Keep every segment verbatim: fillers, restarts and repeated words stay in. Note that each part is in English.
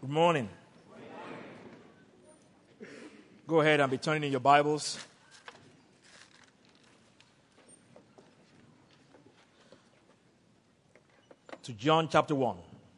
Good morning. Go ahead and be turning in your Bibles to John chapter one.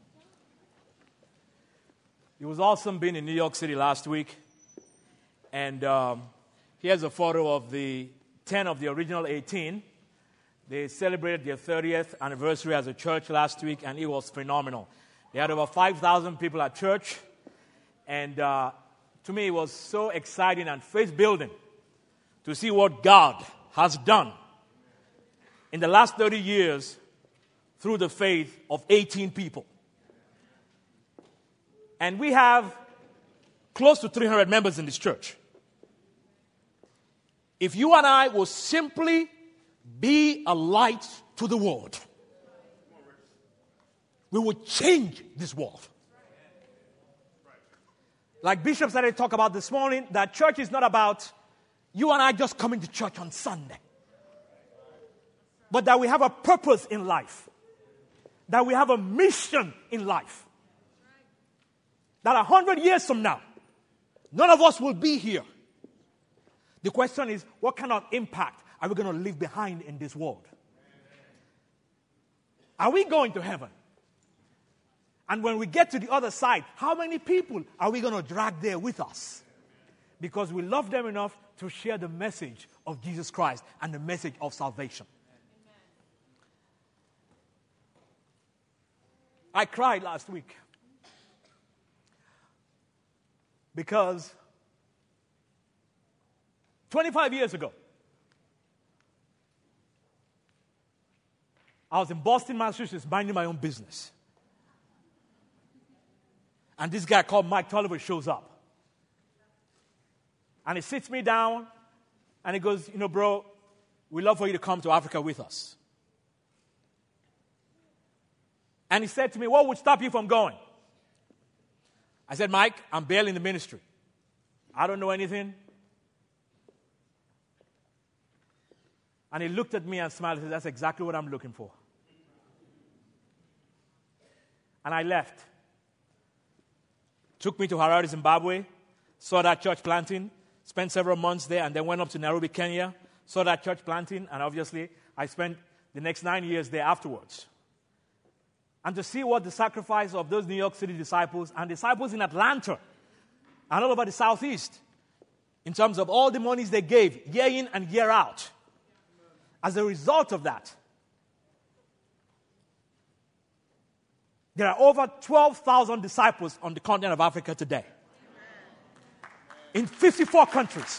It was awesome being in New York City last week. And um, here's a photo of the ten of the original eighteen. They celebrated their thirtieth anniversary as a church last week, and it was phenomenal. They had over five thousand people at church, and uh, to me it was so exciting and faith-building to see what God has done in the last thirty years through the faith of eighteen people. And we have close to three hundred members in this church. If you and I will simply be a light to the world, we will change this world. Like Bishop started to talk about this morning, that church is not about you and I just coming to church on Sunday, but that we have a purpose in life, that we have a mission in life, that a hundred years from now, none of us will be here. The question is, what kind of impact are we going to leave behind in this world? Are we going to heaven? And when we get to the other side, how many people are we going to drag there with us? Because we love them enough to share the message of Jesus Christ and the message of salvation. I cried last week because twenty-five years ago, I was in Boston, Massachusetts, minding my own business. And this guy called Mike Tolliver shows up. And he sits me down, and he goes, you know, bro, we'd love for you to come to Africa with us. And he said to me, what would stop you from going? I said, Mike, I'm barely in the ministry. I don't know anything. And he looked at me and smiled and said, that's exactly what I'm looking for. And I left. Took me to Harare, Zimbabwe, saw that church planting, spent several months there, and then went up to Nairobi, Kenya, saw that church planting, and obviously I spent the next nine years there afterwards. And to see what the sacrifice of those New York City disciples and disciples in Atlanta and all over the Southeast, in terms of all the monies they gave year in and year out, as a result of that, there are over twelve thousand disciples on the continent of Africa today. In fifty-four countries.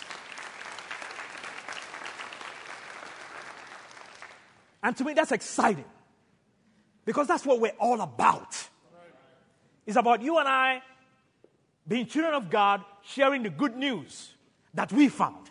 And to me, that's exciting. Because that's what we're all about. It's about you and I being children of God, sharing the good news that we found.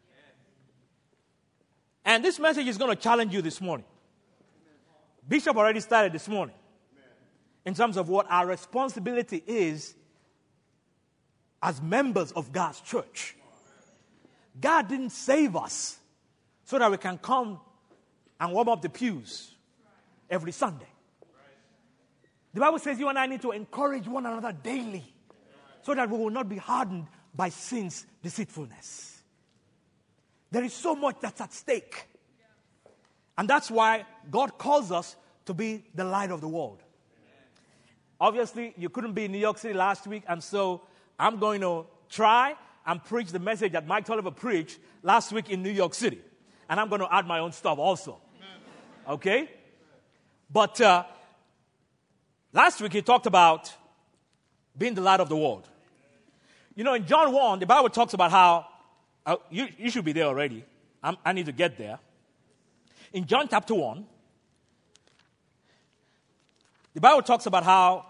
And this message is going to challenge you this morning. Bishop already started this morning. In terms of what our responsibility is as members of God's church. God didn't save us so that we can come and warm up the pews every Sunday. The Bible says you and I need to encourage one another daily so that we will not be hardened by sin's deceitfulness. There is so much that's at stake. And that's why God calls us to be the light of the world. Obviously, you couldn't be in New York City last week, and so I'm going to try and preach the message that Mike Tolliver preached last week in New York City. And I'm going to add my own stuff also. Okay? But uh, last week he talked about being the light of the world. You know, in John one, the Bible talks about how, uh, you, you should be there already. I'm, I need to get there. In John chapter one, the Bible talks about how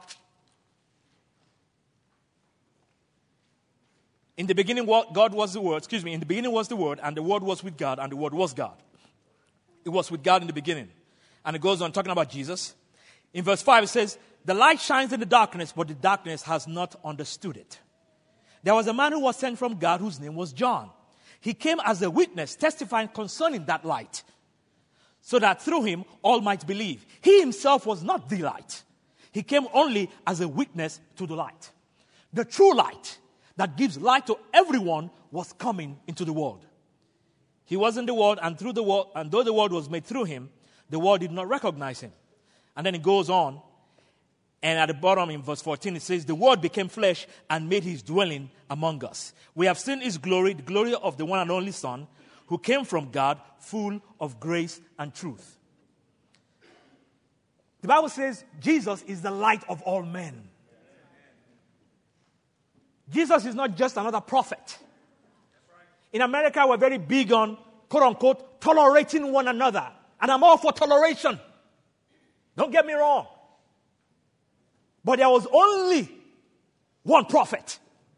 in the beginning God was the Word, excuse me, in the beginning was the Word, and the Word was with God, and the Word was God. It was with God in the beginning. And it goes on talking about Jesus. In verse five it says, the light shines in the darkness, but the darkness has not understood it. There was a man who was sent from God whose name was John. He came as a witness, testifying concerning that light, so that through him all might believe. He himself was not the light. He came only as a witness to the light. The true light that gives light to everyone was coming into the world. He was in the world, and through the world, and though the world was made through him, the world did not recognize him. And then it goes on, and at the bottom in verse fourteen, it says, the word became flesh and made his dwelling among us. We have seen his glory, the glory of the one and only Son, who came from God, full of grace and truth. The Bible says Jesus is the light of all men. Jesus is not just another prophet. In America, we're very big on, quote unquote, tolerating one another. And I'm all for toleration. Don't get me wrong. But there was only one prophet.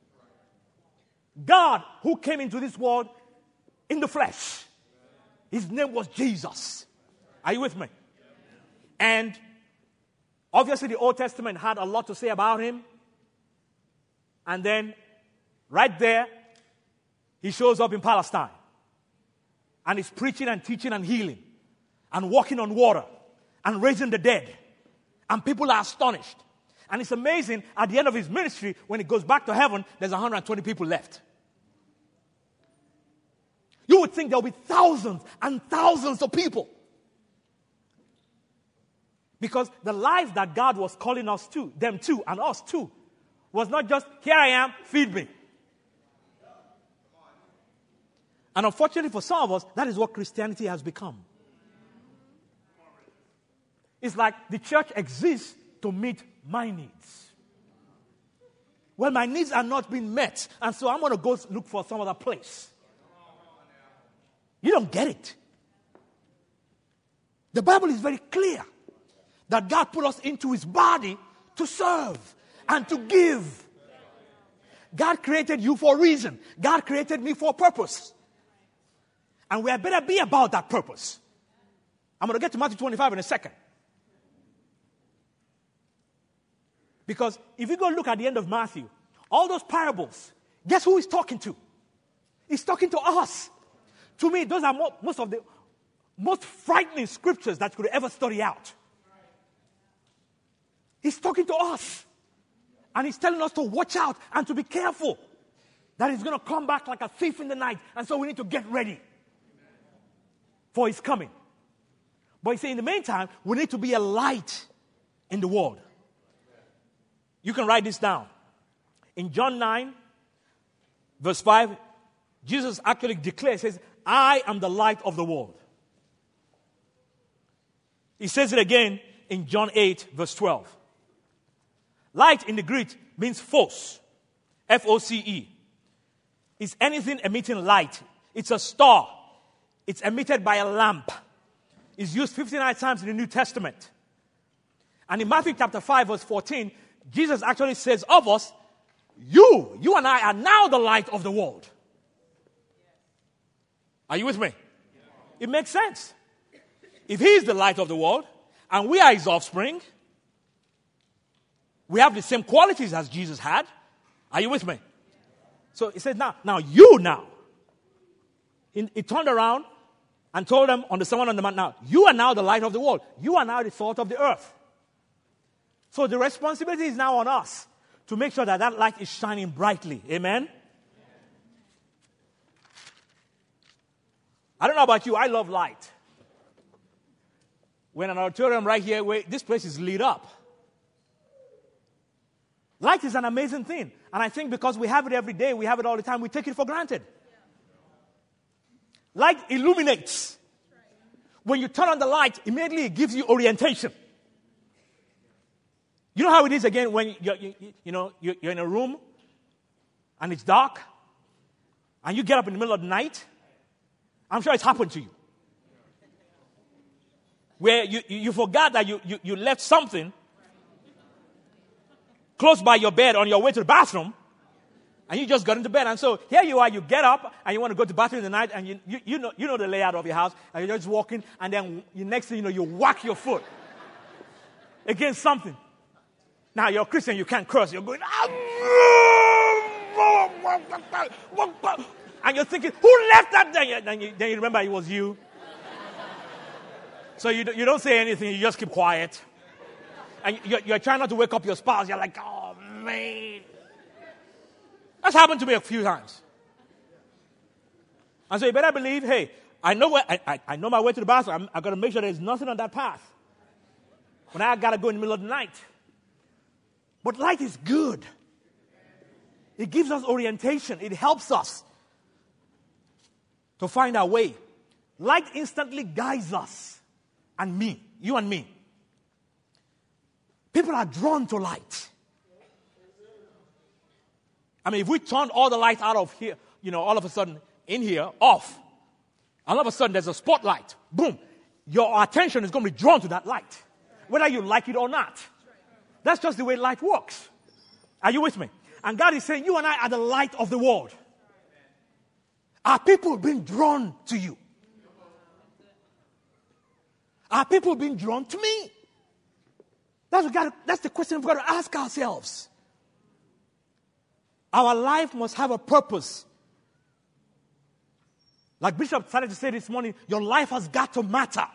God who came into this world in the flesh. His name was Jesus. Are you with me? And obviously the Old Testament had a lot to say about him. And then right there, he shows up in Palestine. And he's preaching and teaching and healing. And walking on water. And raising the dead. And people are astonished. And it's amazing, at the end of his ministry, when he goes back to heaven, there's one hundred twenty people left. You would think there will be thousands and thousands of people. Because the life that God was calling us to, them to, and us to, was not just, here I am, feed me. And unfortunately for some of us, that is what Christianity has become. It's like the church exists to meet my needs. Well, my needs are not being met, and so I'm going to go look for some other place. You don't get it. The Bible is very clear that God put us into his body to serve and to give. God created you for a reason. God created me for a purpose. And we had better be about that purpose. I'm going to get to Matthew twenty-five in a second. Because if you go look at the end of Matthew, all those parables, guess who he's talking to? He's talking to us. To me, those are mo- most of the most frightening scriptures that you could ever study out. He's talking to us. And he's telling us to watch out and to be careful. That he's going to come back like a thief in the night. And so we need to get ready for his coming. But he said, in the meantime, we need to be a light in the world. You can write this down. In John nine, verse five, Jesus actually declares, says, I am the light of the world. He says it again in John eight, verse twelve. Light in the Greek means phos, F O C E. It's anything emitting light. It's a star. It's emitted by a lamp. It's used fifty-nine times in the New Testament. And in Matthew chapter five, verse fourteen, Jesus actually says of us, you, you and I are now the light of the world. Are you with me? It makes sense. If he is the light of the world, and we are his offspring, we have the same qualities as Jesus had. Are you with me? So he says, now, now you now. He, he turned around and told them on the Sermon on the Mount, now, you are now the light of the world. You are now the salt of the earth. So the responsibility is now on us to make sure that that light is shining brightly. Amen? I don't know about you, I love light. When an auditorium right here, where this place is lit up. Light is an amazing thing. And I think because we have it every day, we have it all the time, we take it for granted. Light illuminates. When you turn on the light, immediately it gives you orientation. You know how it is again when you're, you, you know, you're in a room and it's dark and you get up in the middle of the night? I'm sure it's happened to you. Where you, you, you forgot that you, you, you left something close by your bed on your way to the bathroom, and you just got into bed. And so here you are, you get up, and you want to go to the bathroom in the night, and you, you, you, know, you know the layout of your house, and you're just walking, and then you, next thing you know, you whack your foot against something. Now, you're a Christian, you can't curse. You're going, and you're thinking, who left that there? Then you, then you remember it was you. So you, you don't say anything, you just keep quiet. And you're, you're trying not to wake up your spouse. You're like, oh, man. That's happened to me a few times. And so you better believe, hey, I know where I, I, I know my way to the bathroom. I'm, I've got to make sure there's nothing on that path. When I got to go in the middle of the night. But light is good. It gives us orientation. It helps us to find our way. Light instantly guides us. And me, you and me. People are drawn to light. I mean, if we turn all the lights out of here, you know, all of a sudden, in here, off, all of a sudden there's a spotlight, boom, your attention is going to be drawn to that light, whether you like it or not. That's just the way light works. Are you with me? And God is saying, you and I are the light of the world. Are people being drawn to you? Are people being drawn to me? That's, what God, that's the question we've got to ask ourselves. Our life must have a purpose. Like Bishop started to say this morning, your life has got to matter.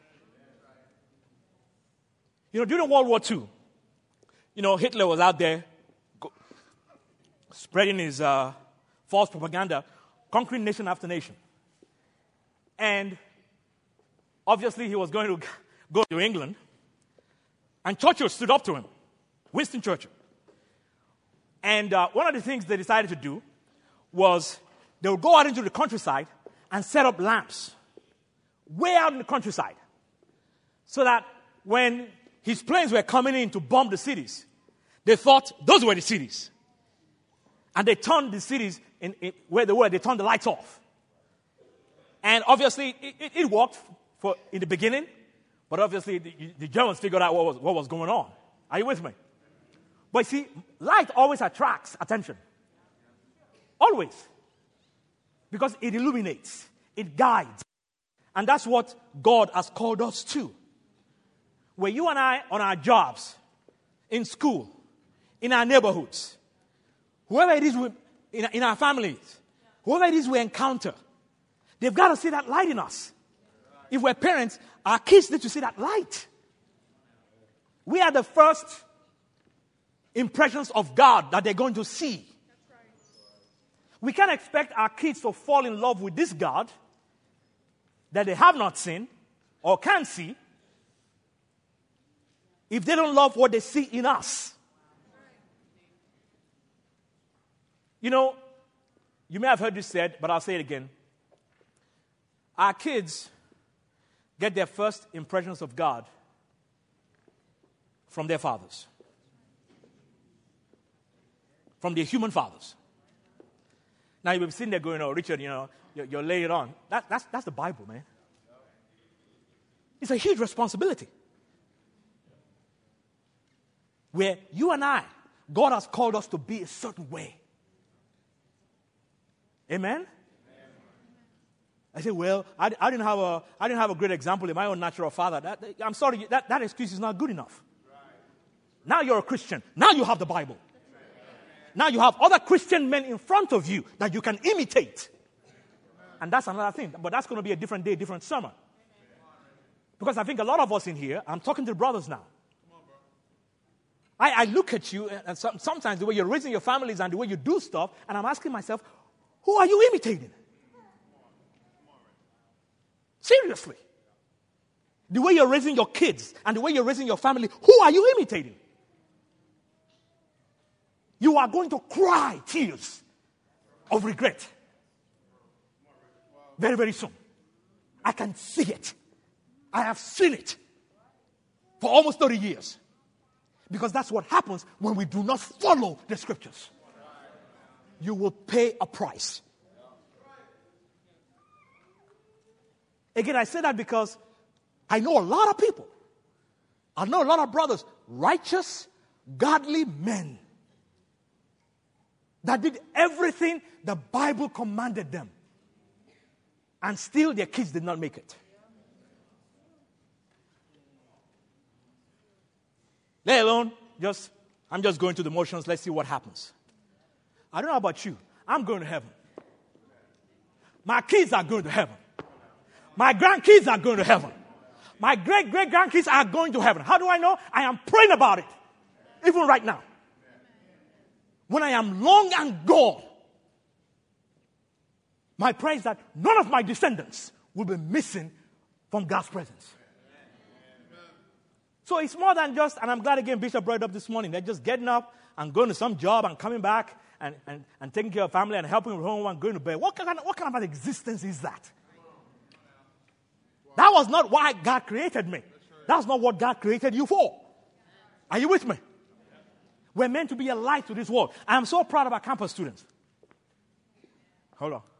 You know, during World War Two, you know, Hitler was out there go, spreading his uh, false propaganda, conquering nation after nation. And obviously he was going to go to England. And Churchill stood up to him, Winston Churchill. And uh, one of the things they decided to do was they would go out into the countryside and set up lamps way out in the countryside so that when his planes were coming in to bomb the cities, they thought those were the cities. And they turned the cities in, in, where they were, they turned the lights off. And obviously it, it, it worked for in the beginning, but obviously the, the Germans figured out what was, what was going on. Are you with me? But see, light always attracts attention. Always. Because it illuminates. It guides. And that's what God has called us to. Where you and I, on our jobs, in school, in our neighborhoods, whoever it is we, in, in our families, whoever it is we encounter, they've got to see that light in us. If we're parents, our kids need to see that light. We are the first impressions of God that they're going to see. We can't expect our kids to fall in love with this God that they have not seen or can see if they don't love what they see in us. You know, you may have heard this said, but I'll say it again. Our kids get their first impressions of God from their fathers. From their human fathers. Now you've been sitting there going, oh, Richard, you know, you're, you're laying it on. That, that's, that's the Bible, man. It's a huge responsibility. Where you and I, God has called us to be a certain way. Amen? I say, well, I, I, didn't have a, I didn't have a great example in my own natural father. That, I'm sorry, that, that excuse is not good enough. Now you're a Christian. Now you have the Bible. Now you have other Christian men in front of you that you can imitate. And that's another thing. But that's going to be a different day, different sermon. Because I think a lot of us in here, I'm talking to the brothers now. I, I look at you, and some, sometimes the way you're raising your families and the way you do stuff, and I'm asking myself, who are you imitating? Seriously. The way you're raising your kids and the way you're raising your family, who are you imitating? You are going to cry tears of regret very, very soon. I can see it. I have seen it for almost thirty years. Because that's what happens when we do not follow the scriptures. You will pay a price. Again, I say that because I know a lot of people. I know a lot of brothers, righteous, godly men that did everything the Bible commanded them. And still their kids did not make it. Let alone, just, I'm just going through the motions. Let's see what happens. I don't know about you. I'm going to heaven. My kids are going to heaven. My grandkids are going to heaven. My great-great-grandkids are going to heaven. How do I know? I am praying about it. Even right now. when I am long and gone, my prayer is that none of my descendants will be missing from God's presence. So it's more than just, and I'm glad again Bishop brought it up this morning, they're just getting up and going to some job and coming back and, and, and taking care of family and helping with home and going to bed. What kind of, what kind of an existence is that? That was not why God created me. That's not what God created you for. Are you with me? We're meant to be a light to this world. I am so proud of our campus students. Hold on.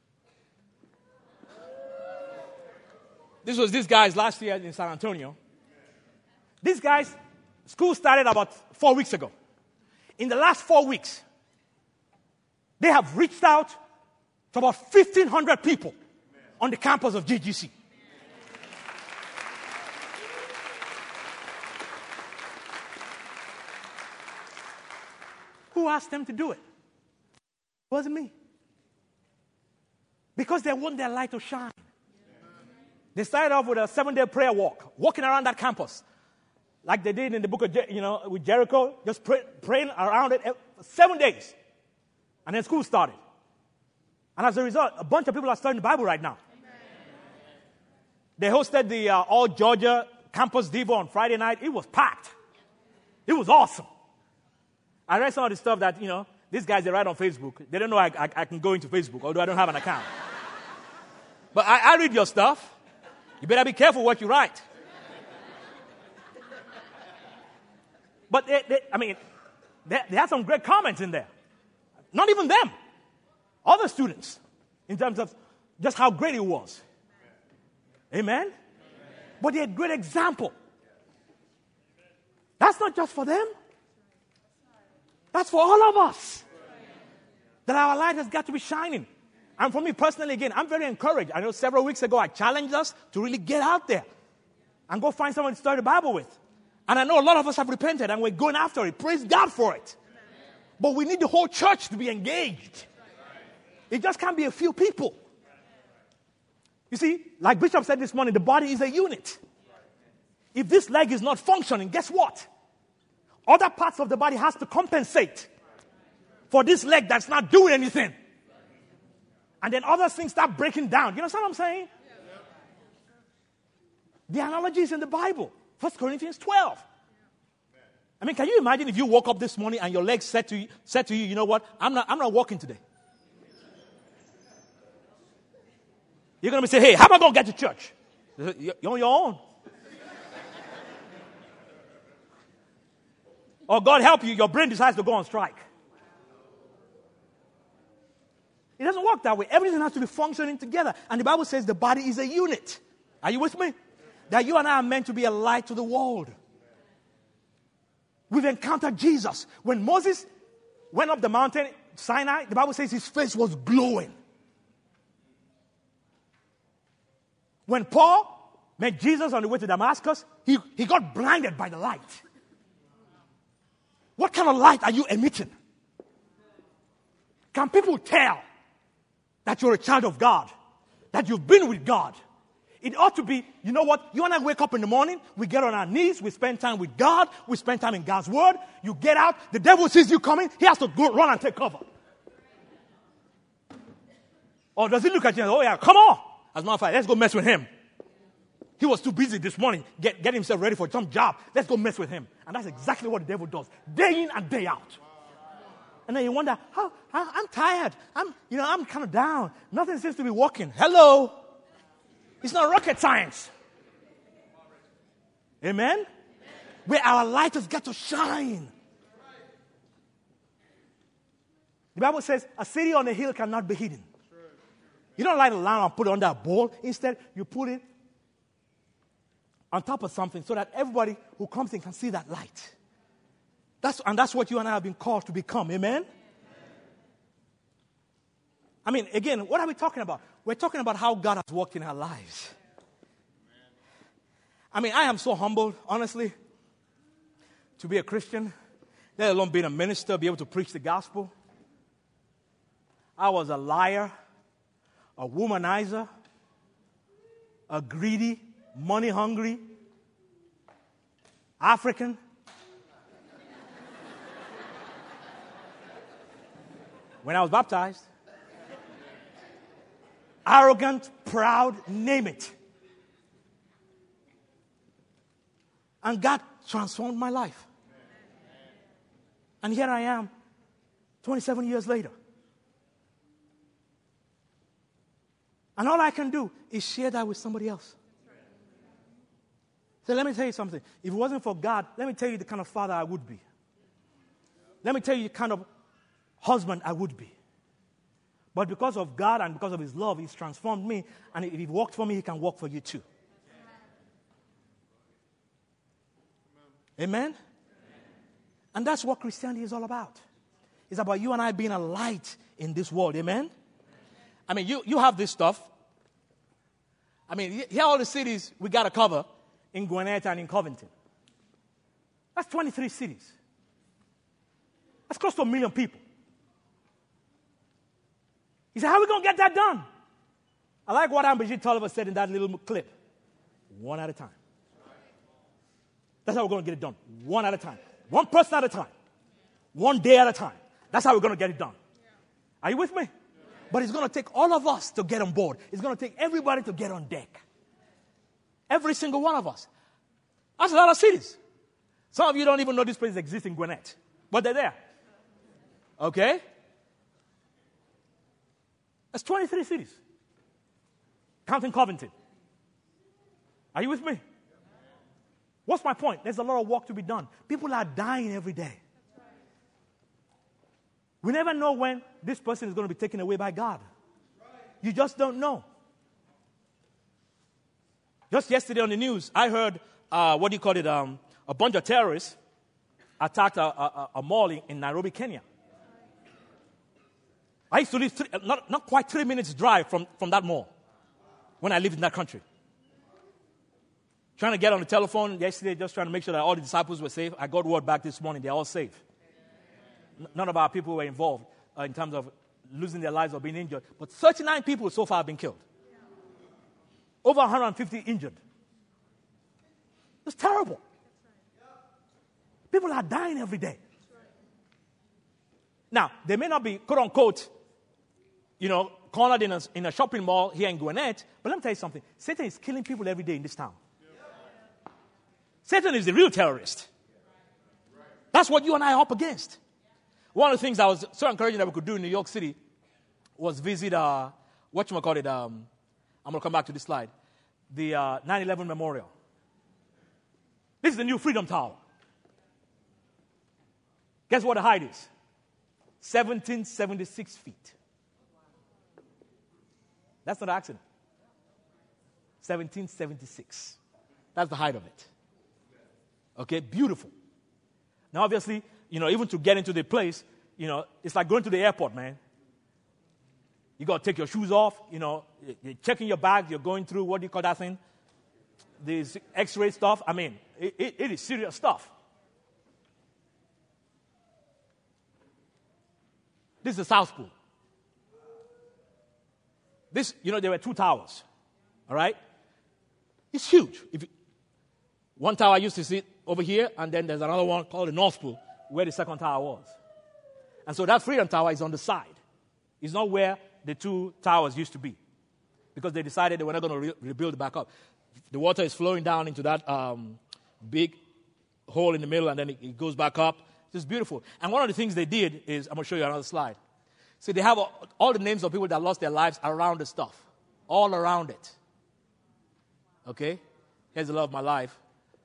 This was these guys last year in San Antonio. These guys, school started about four weeks ago. In the last four weeks, they have reached out to about fifteen hundred people on the campus of G G C. Who asked them to do it? It wasn't me. Because they want their light to shine. They started off with a seven-day prayer walk, walking around that campus, like they did in the book of, Je- you know, with Jericho, just pray, praying around it seven days. And then school started. And as a result, a bunch of people are studying the Bible right now. Amen. They hosted the uh, All Georgia Campus Devo on Friday night. It was packed. It was awesome. I read some of the stuff that, you know, these guys, they write on Facebook. They don't know I, I, I can go into Facebook, although I don't have an account. But I, I read your stuff. You better be careful what you write. But, they, they, I mean, they, they had some great comments in there. Not even them. Other students, in terms of just how great it was. Amen? Amen? But they're a great example. That's not just for them. That's for all of us. That our light has got to be shining. And for me personally, again, I'm very encouraged. I know several weeks ago I challenged us to really get out there and go find someone to study the Bible with. And I know a lot of us have repented and we're going after it. Praise God for it. But we need the whole church to be engaged. It just can't be a few people. You see, like Bishop said this morning, the body is a unit. If this leg is not functioning, guess what? Other parts of the body has to compensate for this leg that's not doing anything. And then other things start breaking down. You understand what I'm saying? The analogy is in the Bible. First Corinthians twelve. I mean, can you imagine if you woke up this morning and your legs said to you, said to you, you know what? I'm not, I'm not walking today. You're going to be saying, hey, how am I going to get to church? You're on your own. Or God help you, your brain decides to go on strike. It doesn't work that way. Everything has to be functioning together. And the Bible says the body is a unit. Are you with me? That you and I are meant to be a light to the world. We've encountered Jesus. When Moses went up the mountain, Sinai, the Bible says his face was glowing. When Paul met Jesus on the way to Damascus, he, he got blinded by the light. What kind of light are you emitting? Can people tell that you're a child of God? That you've been with God? It ought to be, you know what? You and I wake up in the morning, we get on our knees, we spend time with God, we spend time in God's Word. You get out, the devil sees you coming, he has to go run and take cover. Or does he look at you and say, oh yeah, come on. As a matter of fact, let's go mess with him. He was too busy this morning, get, getting himself ready for some job. Let's go mess with him. And that's exactly what the devil does, day in and day out. And then you wonder, how, how I'm tired. I'm, you know, I'm kind of down. Nothing seems to be working. Hello. It's not rocket science. Amen? Amen? Where our light has got to shine. The Bible says, a city on a hill cannot be hidden. You don't light a lamp and put it under a bowl. Instead, you put it on top of something so that everybody who comes in can see that light. That's, and that's what you and I have been called to become. Amen? I mean, again, what are we talking about? We're talking about how God has worked in our lives. I mean, I am so humbled, honestly, to be a Christian, let alone being a minister, be able to preach the gospel. I was a liar, a womanizer, a greedy, money-hungry African. when I was baptized. Arrogant, proud, name it. And God transformed my life. And here I am, twenty-seven years later. And all I can do is share that with somebody else. So let me tell you something. If it wasn't for God, let me tell you the kind of father I would be. Let me tell you the kind of husband I would be. But because of God and because of His love, He's transformed me. And if He worked for me, He can work for you too. Amen? Amen? And that's what Christianity is all about. It's about you and I being a light in this world. Amen? I mean, you, you have this stuff. I mean, here are all the cities we got to cover in Gwinnett and in Covington. That's twenty-three cities. That's close to a million people. He said, how are we going to get that done? I like what Ambajit Tolliver said in that little clip. One at a time. That's how we're going to get it done. One at a time. One person at a time. One day at a time. That's how we're going to get it done. Are you with me? But it's going to take all of us to get on board. It's going to take everybody to get on deck. Every single one of us. That's a lot of cities. Some of you don't even know this place exists in Gwinnett. But they're there. Okay? That's twenty-three cities. Counting Covington. Are you with me? What's my point? There's a lot of work to be done. People are dying every day. We never know when this person is going to be taken away by God. You just don't know. Just yesterday on the news, I heard, uh, what do you call it, um, a bunch of terrorists attacked a, a, a mall in, in Nairobi, Kenya. I used to live three, not, not quite three minutes drive from, from that mall when I lived in that country. Trying to get on the telephone yesterday, just trying to make sure that all the disciples were safe. I got word back this morning, they're all safe. N- none of our people were involved uh, in terms of losing their lives or being injured. But thirty-nine people so far have been killed. Over one hundred fifty injured. It's terrible. People are dying every day. Now, they may not be, quote unquote, you know, cornered in a, in a shopping mall here in Gwinnett, but let me tell you something. Satan is killing people every day in this town. Satan is the real terrorist. That's what you and I are up against. One of the things that was so encouraging that we could do in New York City was visit, uh, whatchamacallit, um, I'm going to come back to this slide, the uh, nine eleven Memorial. This is the new Freedom Tower. Guess what the height is? seventeen seventy-six feet. That's not an accident. seventeen seventy-six. That's the height of it. Okay, beautiful. Now, obviously, you know, even to get into the place, you know, it's like going to the airport, man. You got to take your shoes off, you know, you're checking your bag, you're going through, what do you call that thing? This X-ray stuff. I mean, it, it, it is serious stuff. This is the South Pool. This, you know, there were two towers, all right? It's huge. If you, one tower I used to see over here, and then there's another one called the North Pool, where the second tower was. And so that Freedom Tower is on the side. It's not where the two towers used to be, because they decided they were not going to re- rebuild it back up. The water is flowing down into that um, big hole in the middle, and then it, it goes back up. It's beautiful. And one of the things they did is, I'm going to show you another slide. So they have all, all the names of people that lost their lives around the stuff, all around it. Okay? Here's the love of my life.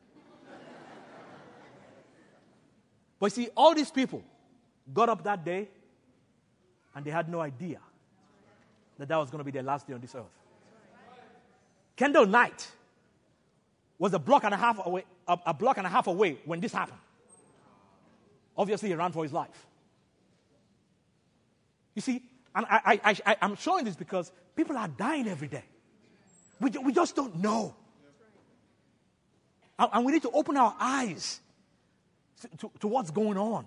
But you see, all these people got up that day, and they had no idea that that was going to be their last day on this earth. Kendall Knight was a block and a half away, a, a block and a half away when this happened. Obviously, he ran for his life. You see, and I, I, I, I'm showing this because people are dying every day. We, we just don't know. And, and we need to open our eyes to, to, to what's going on.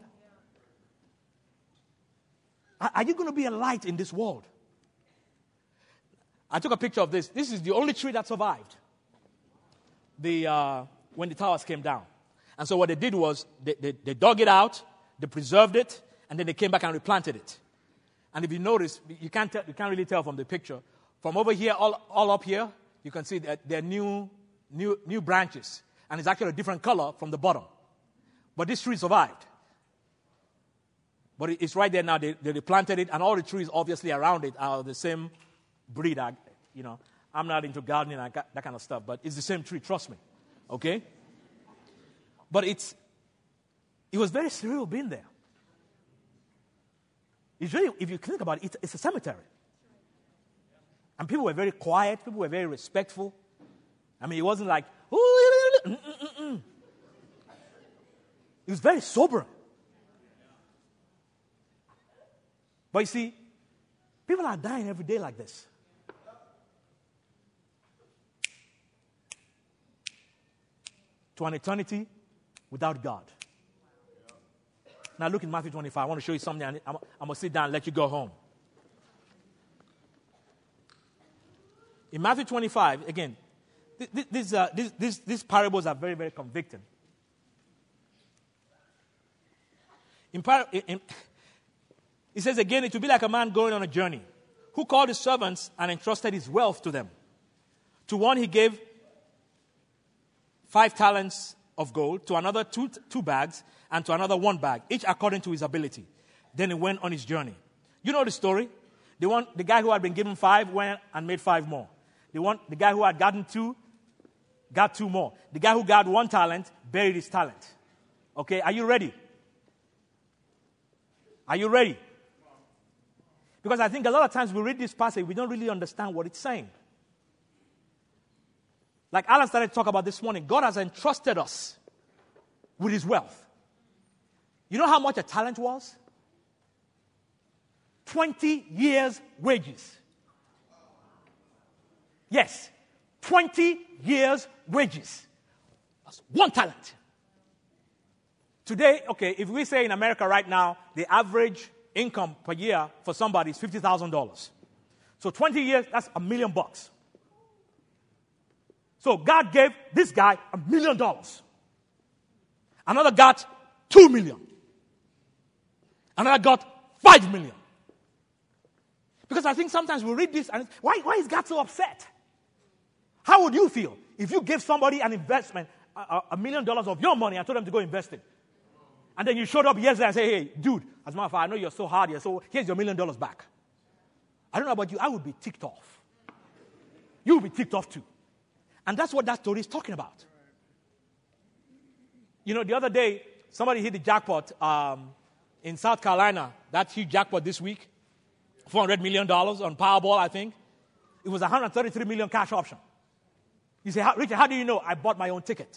Are, are you going to be a light in this world? I took a picture of this. This is the only tree that survived the, uh, when the towers came down. And so what they did was they, they, they dug it out, they preserved it, and then they came back and replanted it. And if you notice, you can't, tell, you can't really tell from the picture. From over here, all, all up here, you can see that there are new, new, new branches. And it's actually a different color from the bottom. But this tree survived. But it's right there now. They, they planted it, and all the trees obviously around it are the same breed. I, you know, I'm not into gardening and that kind of stuff, but it's the same tree, trust me. Okay? But it's, it was very surreal being there. It's really, if you think about it, it's, it's a cemetery. And people were very quiet. People were very respectful. I mean, it wasn't like, ooh, mm, mm, mm, mm. It was very sobering. But you see, people are dying every day like this. To an eternity without God. Now look in Matthew twenty-five. I want to show you something. I'm, I'm going to sit down and let you go home. In Matthew twenty-five, again, th- th- uh, these, these, these parables are very, very convicting. In, par- in, it says again, it will be like a man going on a journey, who called his servants and entrusted his wealth to them. To one he gave five talents of gold, to another two, two bags, and to another one bag, each according to his ability. Then he went on his journey. You know the story? The one, the guy who had been given five went and made five more. The one, the guy who had gotten two, got two more. The guy who got one talent buried his talent. Okay, are you ready? Are you ready? Because I think a lot of times we read this passage, we don't really understand what it's saying. Like Alan started to talk about this morning, God has entrusted us with his wealth. You know how much a talent was? twenty years' wages. Yes, twenty years' wages. That's one talent. Today, okay, if we say in America right now, the average income per year for somebody is fifty thousand dollars. So twenty years, that's a million bucks. So God gave this guy a million dollars. Another got two million. Another got five million. Because I think sometimes we read this and why, why is God so upset? How would you feel if you gave somebody an investment, a, a million dollars of your money, and told them to go invest it? And then you showed up yesterday and say, hey, dude, as a matter of fact, I know you're so hard here, so here's your million dollars back. I don't know about you, I would be ticked off. You would be ticked off too. And that's what that story is talking about. You know, the other day, somebody hit the jackpot um, in South Carolina, that huge jackpot this week, four hundred million dollars on Powerball, I think. It was one hundred thirty-three million dollars cash option. You say, how, Richard, how do you know? I bought my own ticket.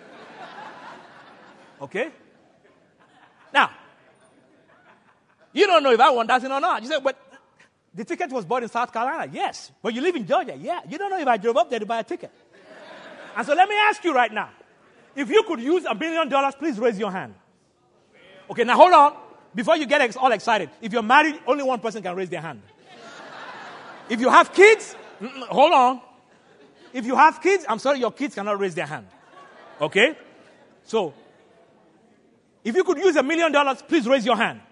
Okay? Now, you don't know if I won that thing or not. You say, but the ticket was bought in South Carolina. Yes. But you live in Georgia. Yeah. You don't know if I drove up there to buy a ticket. And so let me ask you right now. If you could use a million dollars, please raise your hand. Okay, now hold on. Before you get ex- all excited, if you're married, only one person can raise their hand. If you have kids, hold on. If you have kids, I'm sorry, your kids cannot raise their hand. Okay? So, if you could use a million dollars, please raise your hand.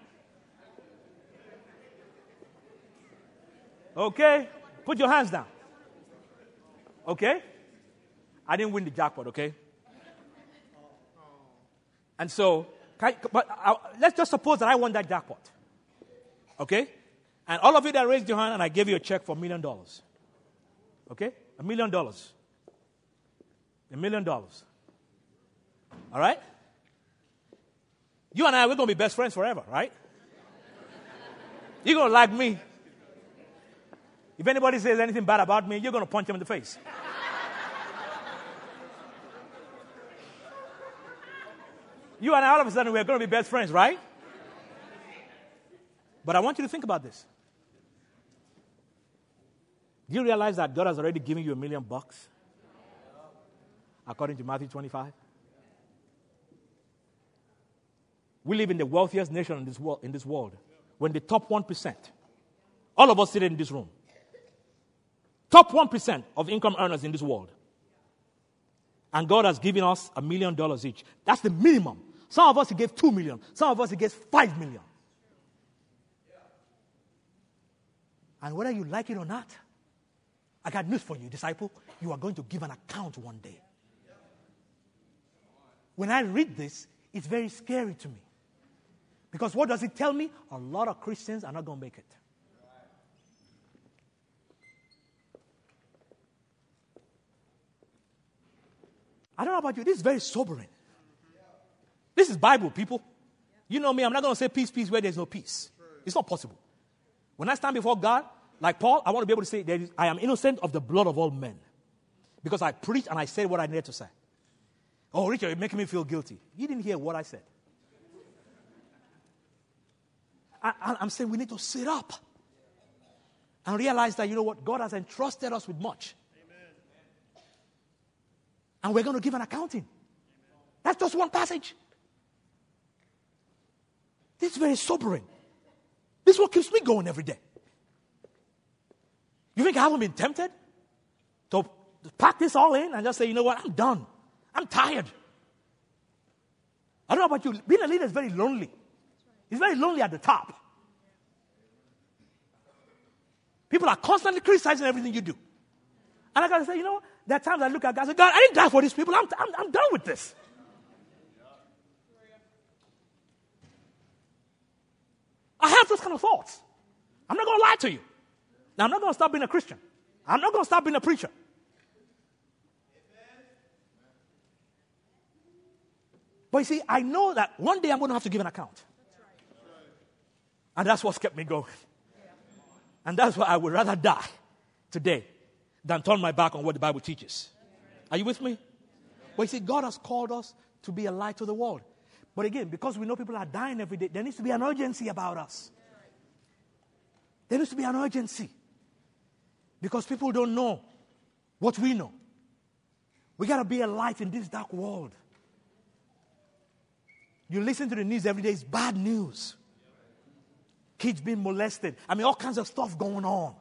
Okay? Put your hands down. Okay? I didn't win the jackpot, okay? And so, can I, but I, let's just suppose that I won that jackpot. Okay? And all of you that raised your hand and I gave you a check for a million dollars. Okay? A million dollars. A million dollars. All right? You and I, we're going to be best friends forever, right? You're going to like me. If anybody says anything bad about me, you're going to punch him in the face. You and I, all of a sudden, we're going to be best friends, right? But I want you to think about this. Do you realize that God has already given you a million bucks? According to Matthew twenty-five. We live in the wealthiest nation in this world. In this world. When the top one percent, all of us sitting in this room, top one percent of income earners in this world. And God has given us a million dollars each. That's the minimum. Some of us, he gave two million. Some of us, he gave five million. And whether you like it or not, I got news for you, disciple. You are going to give an account one day. When I read this, it's very scary to me. Because what does it tell me? A lot of Christians are not going to make it. I don't know about you. This is very sobering. This is Bible, people. You know me, I'm not going to say peace, peace where there's no peace. It's not possible. When I stand before God, like Paul, I want to be able to say, there is, I am innocent of the blood of all men. Because I preached and I said what I needed to say. Oh, Richard, you're making me feel guilty. You didn't hear what I said. I, I'm saying we need to sit up and realize that, you know what, God has entrusted us with much. Amen. And we're going to give an accounting. That's just one passage. This is very sobering. This is what keeps me going every day. You think I haven't been tempted to pack this all in and just say, you know what, I'm done. I'm tired. I don't know about you. Being a leader is very lonely. It's very lonely at the top. People are constantly criticizing everything you do. And I got to say, you know, there are times I look at God and say, God, I didn't die for these people. I'm, I'm, I'm done with this. I have those kind of thoughts. I'm not going to lie to you. Now, I'm not going to stop being a Christian. I'm not going to stop being a preacher. But you see, I know that one day I'm going to have to give an account. And that's what's kept me going. And that's why I would rather die today than turn my back on what the Bible teaches. Are you with me? But you see, God has called us to be a light to the world. But again, because we know people are dying every day, there needs to be an urgency about us. There needs to be an urgency. Because people don't know what we know. We got to be a light in this dark world. You listen to the news every day, it's bad news. Kids being molested. I mean, all kinds of stuff going on.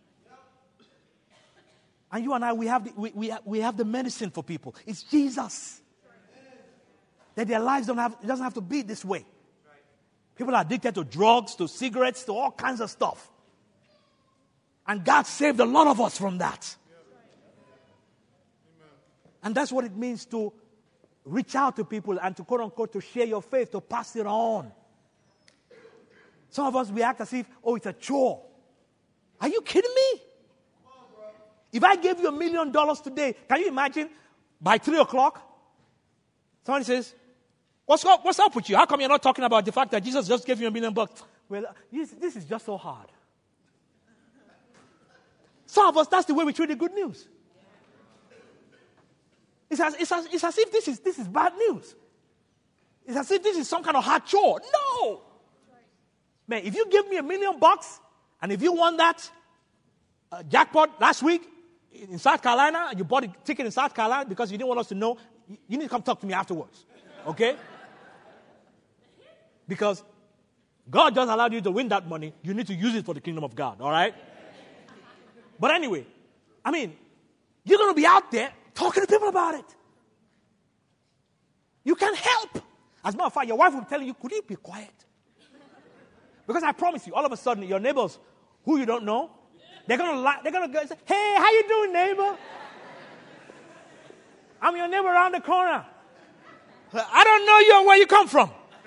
And you and I, we have the, we, we, we have the medicine for people. It's Jesus. That their lives don't have, it doesn't have to be this way. People are addicted to drugs, to cigarettes, to all kinds of stuff. And God saved a lot of us from that. And that's what it means to reach out to people and to, quote unquote, to share your faith, to pass it on. Some of us, we act as if, oh, it's a chore. Are you kidding me? If I gave you a million dollars today, can you imagine by three o'clock, somebody says, what's up, what's up with you? How come you're not talking about the fact that Jesus just gave you a million bucks? Well, this, this is just so hard. Some of us, that's the way we treat the good news. It's as, it's as, it's as if this is, this is bad news. It's as if this is some kind of hard chore. No! Man, if you give me a million bucks, and if you won that uh, jackpot last week in South Carolina, and you bought a ticket in South Carolina because you didn't want us to know, you, you need to come talk to me afterwards. Okay? Because God just allowed you to win that money. You need to use it for the kingdom of God. All right? But anyway, I mean, you're going to be out there talking to people about it. You can help. As a matter of fact, your wife will be telling you, could you be quiet? Because I promise you, all of a sudden, your neighbors who you don't know, they're going to lie, they're going to go and say, hey, how you doing, neighbor? I'm your neighbor around the corner. I don't know you and where you come from.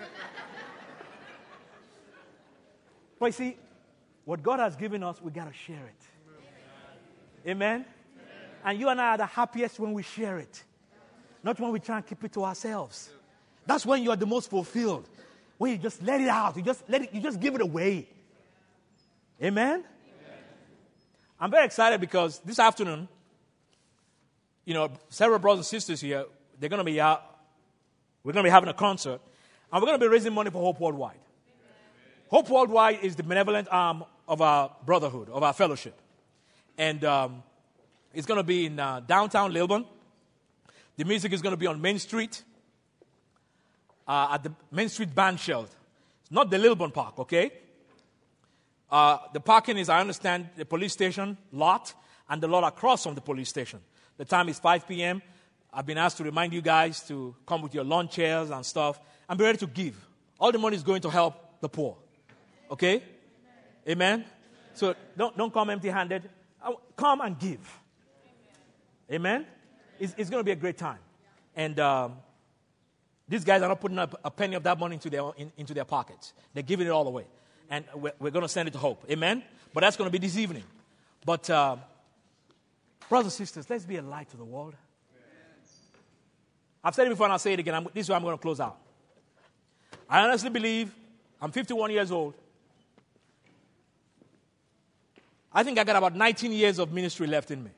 But you see, what God has given us, we got to share it. Amen? Amen? And you and I are the happiest when we share it. Not when we try and keep it to ourselves. That's when you are the most fulfilled. When you just let it out. You just let it, you just give it away. Amen? Amen? I'm very excited because this afternoon, you know, several brothers and sisters here, they're going to be out. We're going to be having a concert. And we're going to be raising money for Hope Worldwide. Amen. Hope Worldwide is the benevolent arm of our brotherhood, of our fellowship. And um, it's going to be in uh, downtown Lilburn. The music is going to be on Main Street. Uh, at the Main Street Band Shell. It's not the Lilburn Park, okay? Uh, the parking is, I understand, the police station lot and the lot across from the police station. The time is five p.m. I've been asked to remind you guys to come with your lawn chairs and stuff and be ready to give. All the money is going to help the poor. Okay? Amen? So don't, don't come empty-handed. Come and give. Amen? It's, it's going to be a great time. And um, these guys are not putting up a penny of that money into their, in, into their pockets. They're giving it all away. And we're, we're going to send it to Hope. Amen? But that's going to be this evening. But, uh, brothers and sisters, let's be a light to the world. I've said it before and I'll say it again. I'm, this is where I'm going to close out. I honestly believe, I'm fifty-one years old. I think I got about nineteen years of ministry left in me.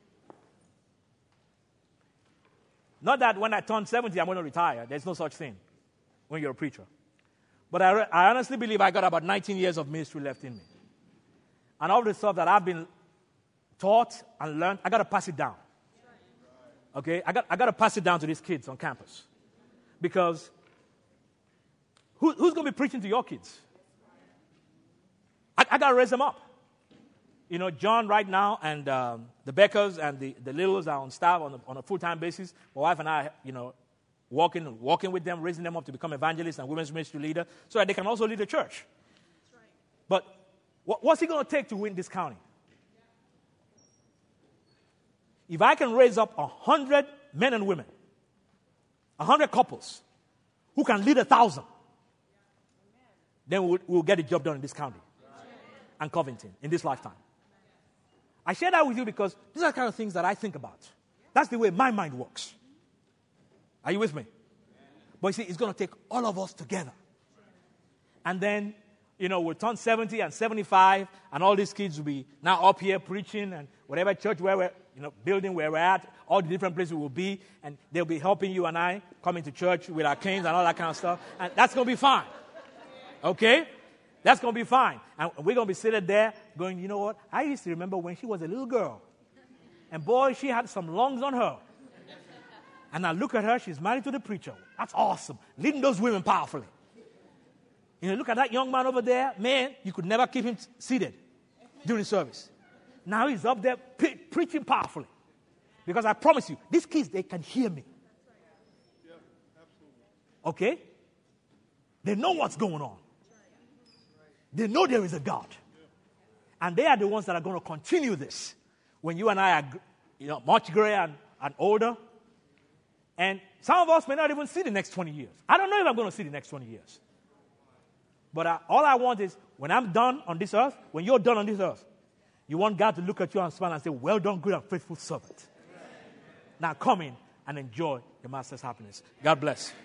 Not that when I turn seventy, I'm going to retire. There's no such thing when you're a preacher. But I, re- I honestly believe I got about nineteen years of ministry left in me. And all the stuff that I've been taught and learned, I got to pass it down. Okay? I got, I got to pass it down to these kids on campus. Because who, who's going to be preaching to your kids? I, I got to raise them up. You know, John right now and um, the Beckers and the, the Littles are on staff on a, on a full-time basis. My wife and I, you know, walking, walking with them, raising them up to become evangelists and women's ministry leader so that they can also lead the church. Right. But what, what's it going to take to win this county? If I can raise up a hundred men and women, a hundred couples who can lead a thousand, then we'll, we'll get the job done in this county and Covington in this lifetime. I share that with you because these are the kind of things that I think about. That's the way my mind works. Are you with me? But you see, it's going to take all of us together. And then, you know, we'll turn seventy and seventy-five, and all these kids will be now up here preaching, and whatever church where we're, you know, building where we're at, all the different places we'll be, and they'll be helping you and I coming to church with our canes and all that kind of stuff. And that's going to be fine. Okay? That's going to be fine. And we're going to be sitting there going, you know what? I used to remember when she was a little girl. And boy, she had some lungs on her. And I look at her, she's married to the preacher. That's awesome. Leading those women powerfully. You know, look at that young man over there. Man, you could never keep him seated during service. Now he's up there pre- preaching powerfully. Because I promise you, these kids, they can hear me. Okay? They know what's going on. They know there is a God. And they are the ones that are going to continue this when you and I are, you know, much grayer and, and older. And some of us may not even see the next twenty years. I don't know if I'm going to see the next twenty years. But I, all I want is, when I'm done on this earth, when you're done on this earth, you want God to look at you and smile and say, well done, good and faithful servant. Now come in and enjoy your master's happiness. God bless.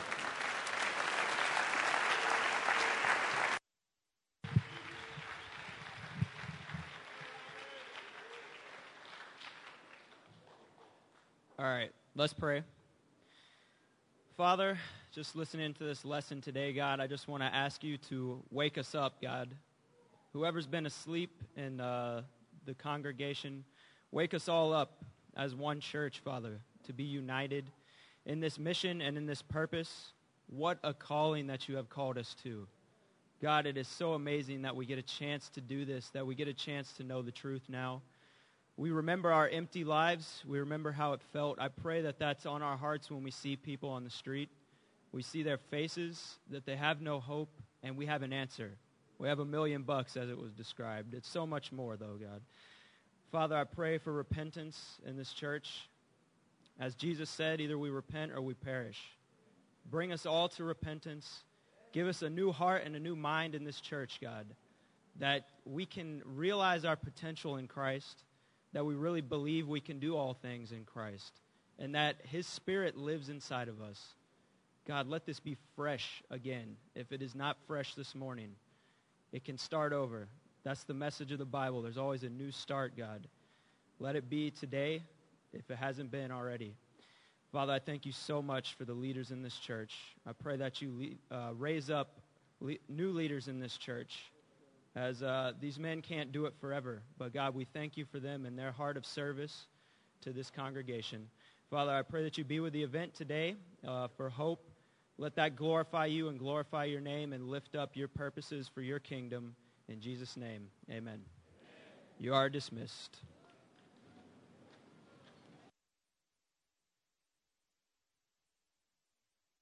All right, let's pray. Father, just listening to this lesson today, God, I just want to ask you to wake us up, God. Whoever's been asleep in uh, the congregation, wake us all up as one church, Father, to be united in this mission and in this purpose. What a calling that you have called us to. God, it is so amazing that we get a chance to do this, that we get a chance to know the truth now. We remember our empty lives. We remember how it felt. I pray that that's on our hearts when we see people on the street. We see their faces, that they have no hope, and we have an answer. We have a million bucks, as it was described. It's so much more, though, God. Father, I pray for repentance in this church. As Jesus said, either we repent or we perish. Bring us all to repentance. Give us a new heart and a new mind in this church, God, that we can realize our potential in Christ, that we really believe we can do all things in Christ, and that his Spirit lives inside of us. God, let this be fresh again. If it is not fresh this morning, it can start over. That's the message of the Bible. There's always a new start, God. Let it be today if it hasn't been already. Father, I thank you so much for the leaders in this church. I pray that you uh, raise up le- new leaders in this church, as uh, these men can't do it forever. But God, we thank you for them and their heart of service to this congregation. Father, I pray that you be with the event today uh, for Hope. Let that glorify you and glorify your name and lift up your purposes for your kingdom. In Jesus' name, amen. You are dismissed.